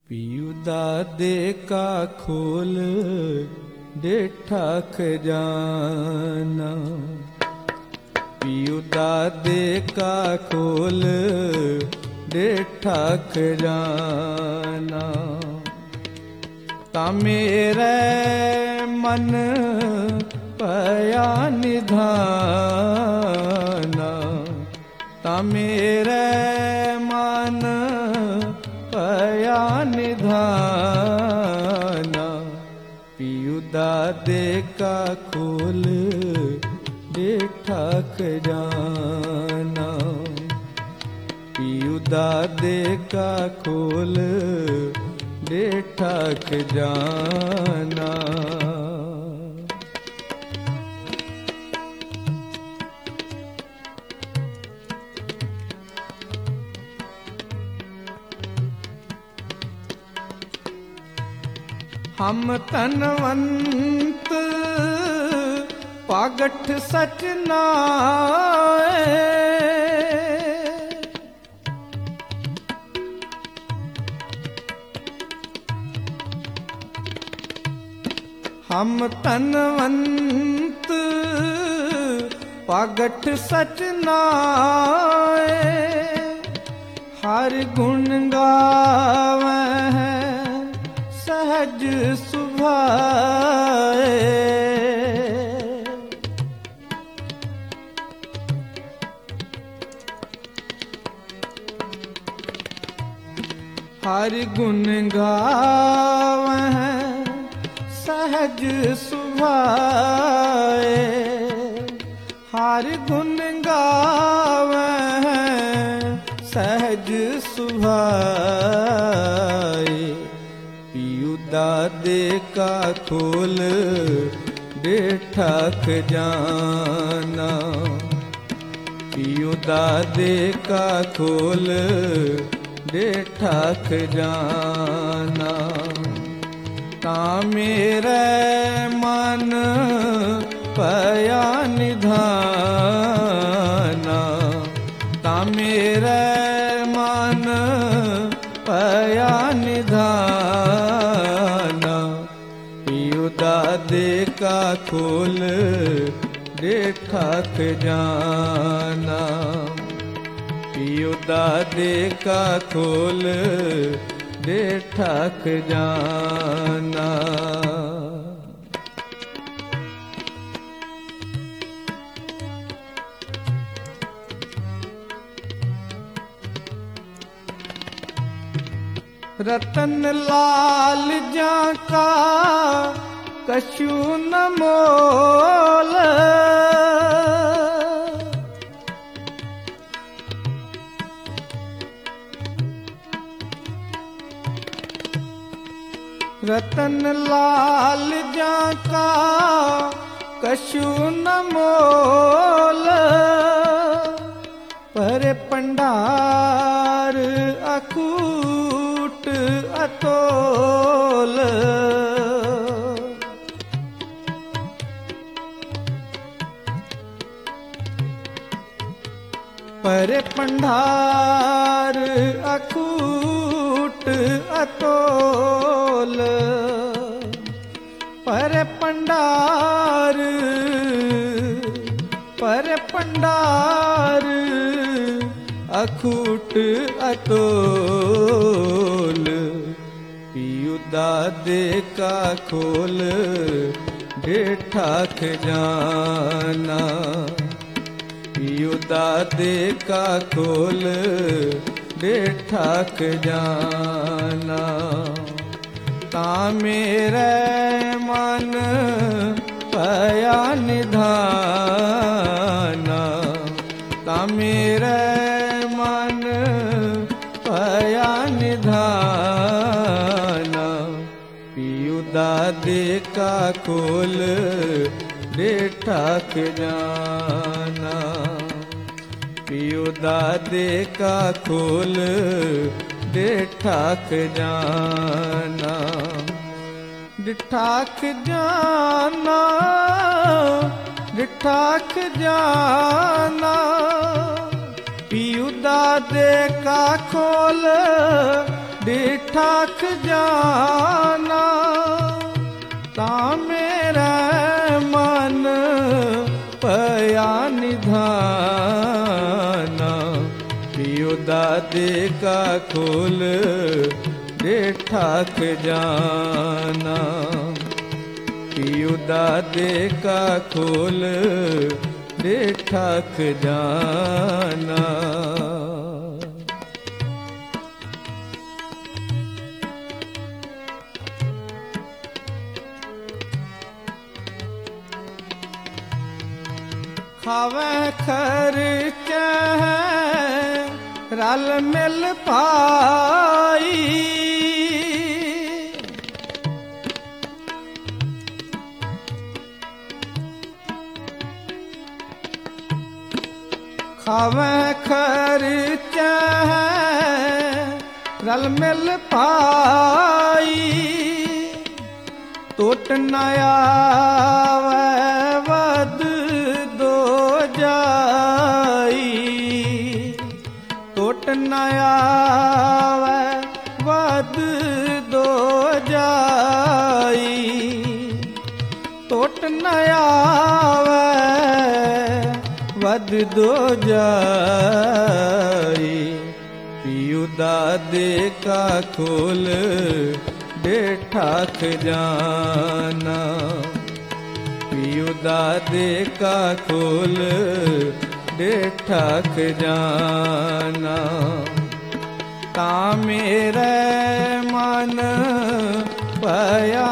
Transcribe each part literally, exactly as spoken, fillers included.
पीऊ दादे का खोल डेठा खजाना, पीऊ दादे का खोल डेठा खजाना। ता मेरे मन पया निधाना, ता मेरे मन पया निधाना। पीऊ दादे का खोल डेठा खजाना, पीऊ दादे का खोल डेठा खजाना। हम तनवंत पागठ सच नाए, हम तनवंत पागठ सच नाए। हर गुण गावे सहज सुभाए, हर गुण गावे सहज सुभाए, हर गुण गावे सहज सुभाए। पीऊ दादे का खोल डेठा खजाना, पीऊ दादे का खोल डेठा खजाना। ता मेरे मन पया निधाना, ता मेरे मन पया निधाना। पीऊ दादे का खोल डेठा खजाना, पीऊ दादे का खोल डेठा खजाना। रतन लाल जाका कछु न मोल, रतन लाल जाका कछु न मोल। पर पंडार अकूट अतोल, पर पंडार अकूट अतोल, पर पंडार पर पंडार अकूट अतोल। पीऊ दादे का खोल डेठा खजाना, पीऊ दादे का खोल डेठा खजाना। ता मेरे मन पया निधाना, ता मेरे मन पया निधाना। पीऊ दादे का खोल डेठा खजाना, पीऊ दादे का खोल डेठा खजाना। डिठा खजाना, डिठा खजाना। पीऊ दादे का खोल डिठा खजाना ता मेरा मन पया निधाना। पियो दादे का खोल डिठा खजाना। पियो दादे का खोल डिठा खजाना। खावे खर्च रल मिल पाई। खावे खर्च रल मिल पाई। टुट न आवे वध दो जाई। टुट न आवे वध दो जाई। टुट न आवे वध दो जाई। पियो दादे का खोल डिठा खजाना। पियो दादे का खोल डिठा खजाना। ता मेरे मन पया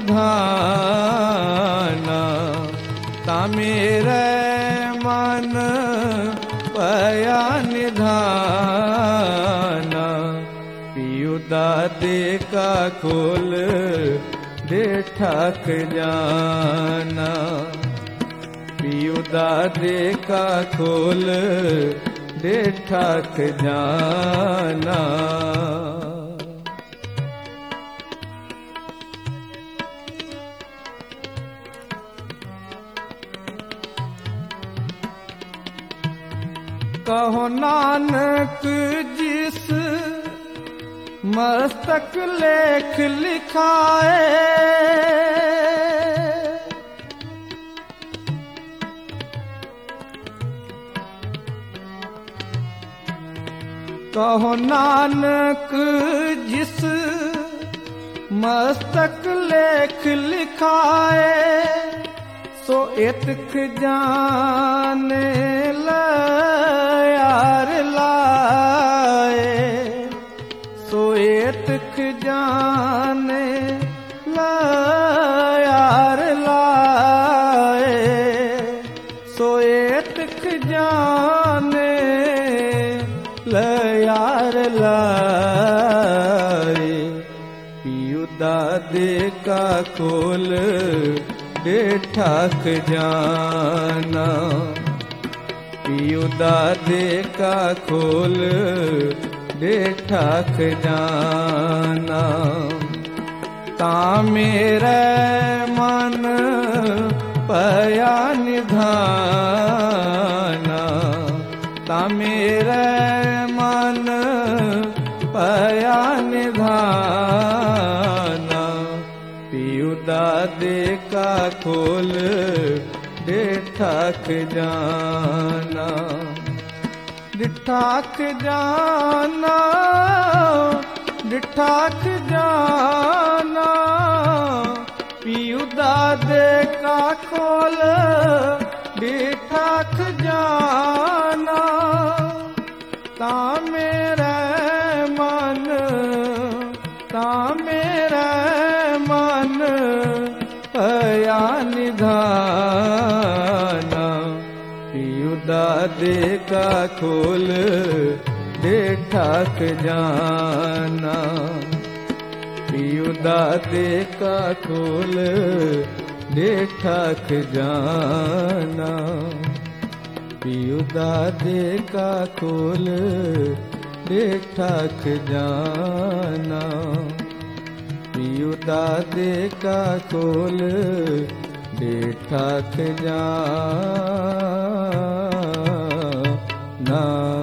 निधाना। ता मेरे मन पया निधाना। पियो दादे का खोल डिठा खजाना। पियो दादे का खोल डिठा खजाना। कहो नानक जिस मस्तक लेख लिखाए। कहो नानक जिस मस्तक लेख लिखाए। सो इतक जाने यार लाए। सो इतक जाने यार लाए। सो इतक जाने यार लाए। पियो दादे का खोल डिठा खजाना। पियो दादे का खोल डिठा खजाना। ता मेरे मन पया निधाना। ता मेरे मन पया निधाना। पियो दादे का खोल डिठा खजाना। डिठा खजाना। डिठा खजाना। पियो दादे का खोल डिठा खजाना। ता मेरा मन ता मेरा मन पया निधाना। पियो दादे का खोल डिठा खजाना। पियो दादे का खोल डिठा खजाना। पियो दादे का खोल डिठा खजाना। पियो दादे का खोल डिठा खजाना।